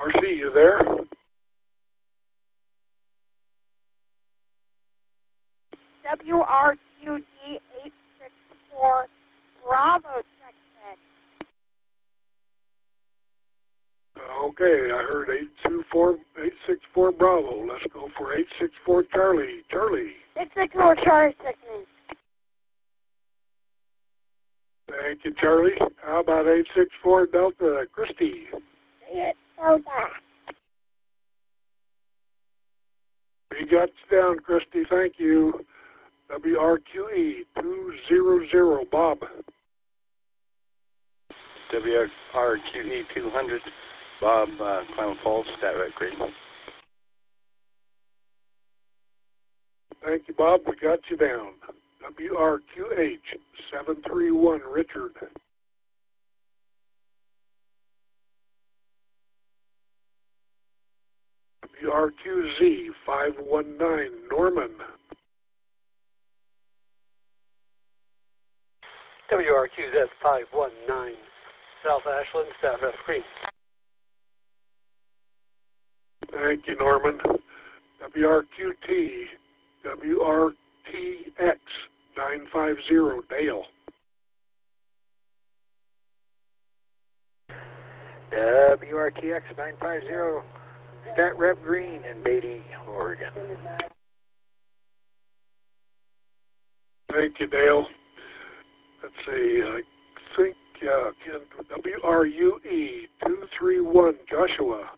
RC, you there? WRQD 864 Bravo, check. Okay, I heard 864 Bravo. Let's go for 864 Charlie. Charlie. 664 Charlie, checkmate. Thank you, Charlie. How about 864 Delta, Christy? Delta. You got you down, Christy. Thank you. WRQE 200, Bob. WRQE 200, Bob, Climate Falls, Stat Rec Creek. Thank you, Bob. We got you down. WRQH 731, Richard. WRQZ 519, Norman. WRQZ 519, South Ashland, Stat Rec Creek. Thank you, Norman. WRQT, WRTX 950, Dale. WRTX 950, Stat Rep Green in Beatty, Oregon. Thank you, Dale. Let's see, I think WRUE 231, Joshua.